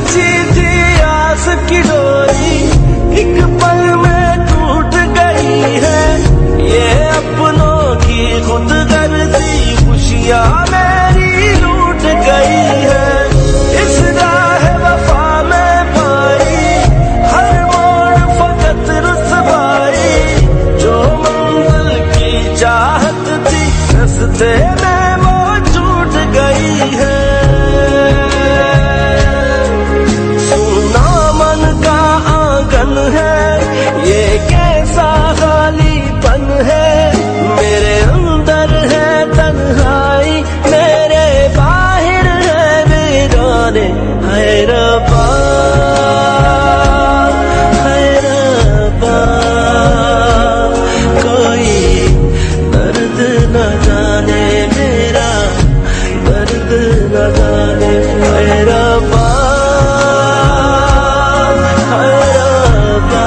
खींची थी आस की डोरी, एक पल में टूट गई है। ये अपनों की खुदगर्जी खुशियां मेरी लूट गई है। इस राह वफा में पाई हर मोड़ फकत रुसवाई, जो मंजिल की चाहत थी रास्ते में वो छूट गई है। सुना मन का आंगन है, ये कैसा खालीपन है। मेरे अंदर है तन्हाई, मेरे बाहर है वीराने। है रब्बा, है रब्बा, कोई दर्द न जाने मेरा, दर्द न जाने। है रब्बा, है रब्बा,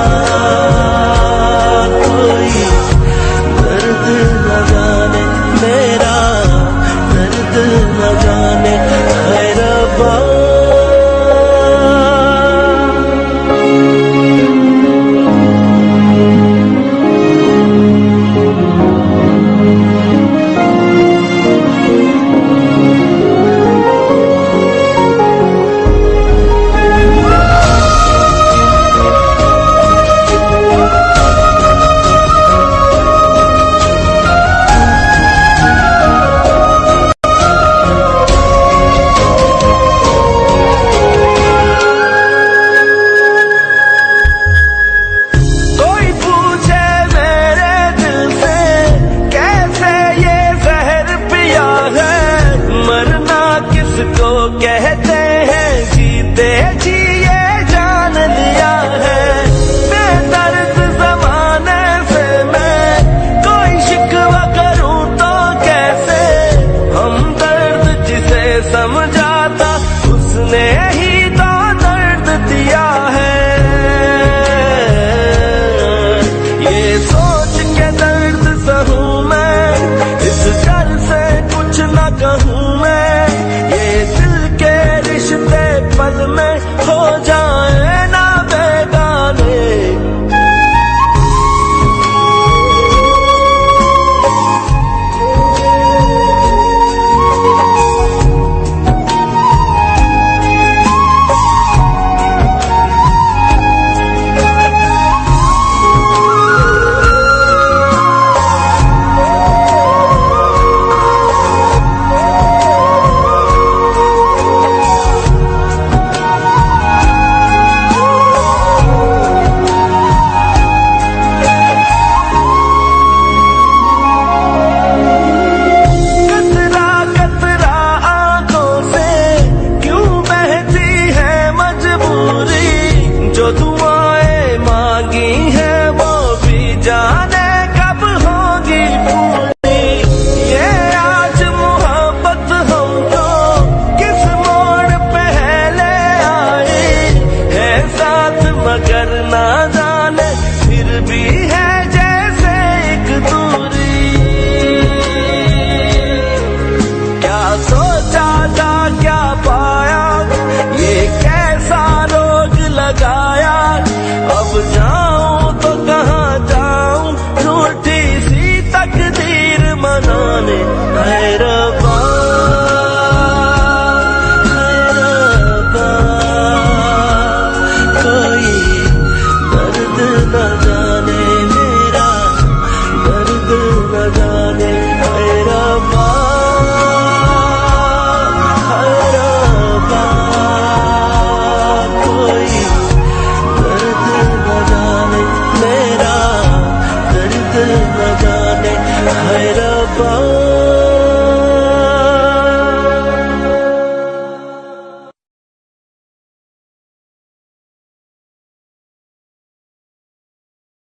कोई दर्द न जाने मेरा, दर्द न जाने। है रब्बा, तो कहते हैं जीते जी ये जान लिया है। बेदर्द ज़माने से मैं कोई शिकवा करूं तो कैसे, हमदर्द जिसे समझा था उसने ही तो दर्द दिया है। ये सोच के दर्द सहूं मैं, इस डर से कुछ न कहूं मैं। ये दिल के रिश्ते पल में हो जा